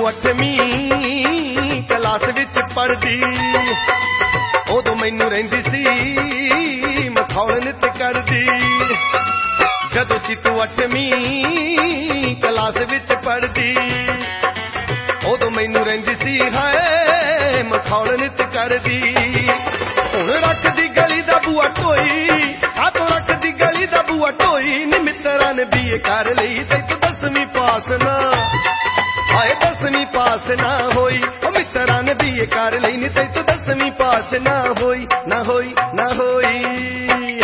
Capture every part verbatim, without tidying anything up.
अठवीं class which पढ़दी उदों मैनू रहिंदी सी मखौल नित करदी। जदों सी तू अठवीं क्लास विच पढ़दी उदों मैनू रहिंदी सी हाय मखौल नित करदी। हुण रखदी गली दा बूआ ढोई आ तू रखदी गली दा बूआ ढोई नी मित्तरां ने बीए कर लई ते तू दसवीं पास ना हाय दसवीं पास ना होई ओ मित्तरां ने बीए कर लई नी ते तू दसवीं पास ना होई ना होई ना होई।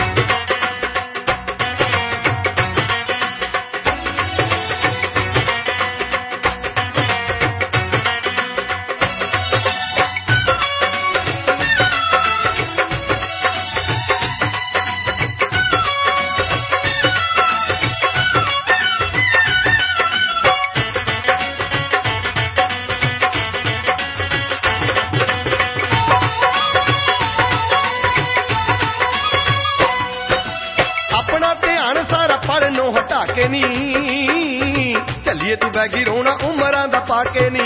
पढ़नों हटा के नी चलिए तू बैगी रोना उमरां दा पाके नी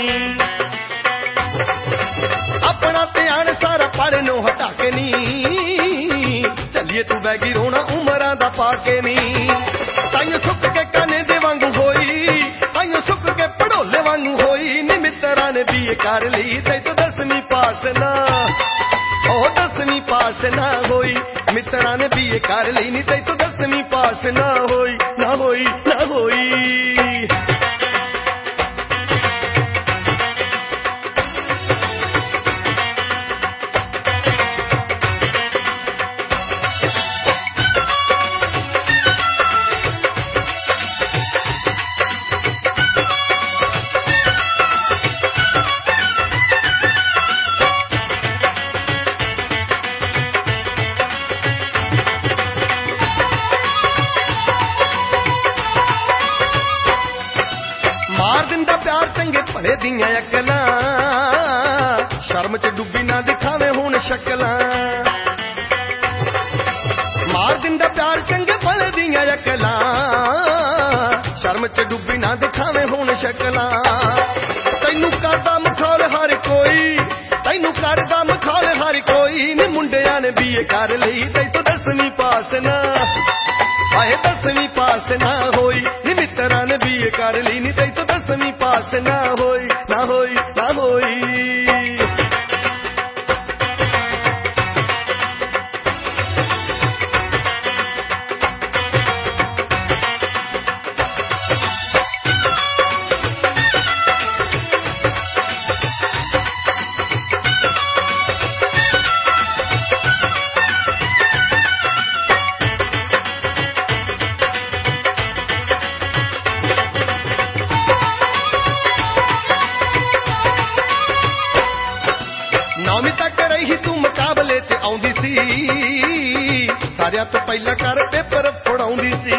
अपना ध्यान सारा पढ़नों हटा के नी चलिए तू बैगी रोना उमरां दा पाके नी। ताइयों सुक के काने दे वांगू होई ताइयों सुक के पढ़ोले वांगू होई नी मित्तरां ने बीए कर लई ते तू दसवीं पास ना ओ दसवीं पास ना होई मित्तरां ने बीए कर लई नी ते तू दसवीं पास ना होई ना होई ना होई। प्यार चंगे भले दियां अकलां शर्म च डुब्बी ना दिखावे हुण शक्लां मार दिंदा प्यार चंगे भले दियां अकलां शर्म च डुब्बी ना दिखावे हुण शक्लां। तैनू करदा मखौल हर कोई तैनू करदा मखौल हर कोई नी मुंडियां ने बीए कर लई ते तू दसवीं पास ना हाय दसवीं पास ना होई नी मित्तरां ने बीए कर लई नी ते तू दसवीं पास ना होई ना होई ना होई। नौवीं तक रही तू मुकाबले च आउंदी सी सारियां तो पहला कर पेपर पढ़ाउंदी सी।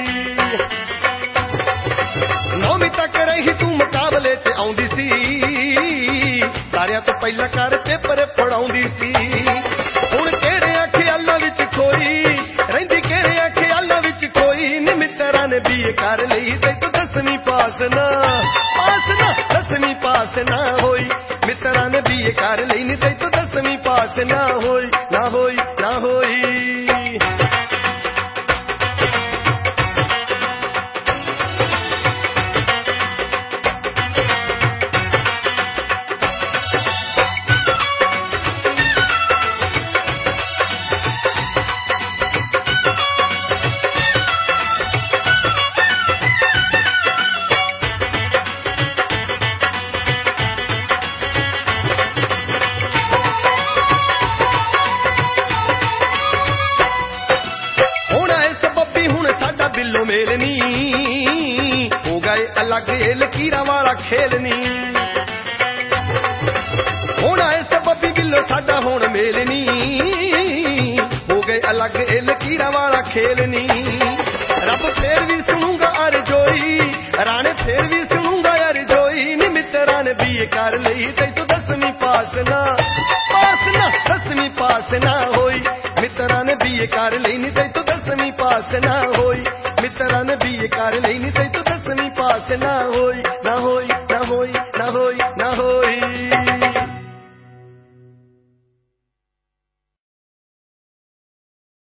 नौवीं तक रही तू मुकाबले च आउंदी सी सारियां तो पहला कर पेपर पढ़ाउंदी सी। हुण किहड़े ख्यालां विच खोई रहिंदी किहड़े ख्यालां विच खोई नी मित्तरां ने बीए कर लई ते तू दसवीं पास ना पास ना दसवीं पास ना होई मित्तरां ने बीए कर लई नी ते तू दसवीं पास ना होई ना होई ना होई। बिल्लो मेलनी हो गए अलग लकीरां वाला खेलनी होना है सबबी बिल्लो साडा हुण मेलनी हो गए अलग लकीरां वाला खेलनी। रब फिर भी सुनूंगा अर्जोई राणे फिर भी सुनूंगा अर्जोई नी मित्तरां ने बीए कर लई ते तू दसवीं पास ना पास ना दसवीं पास ना होई मित्तरां ने बीए कर लई नी ते तू दसवीं पास ना होई मित्तरां ने बीए कर लई नी ते तू दसवीं पास ना होई ना होई ना होई ना होई।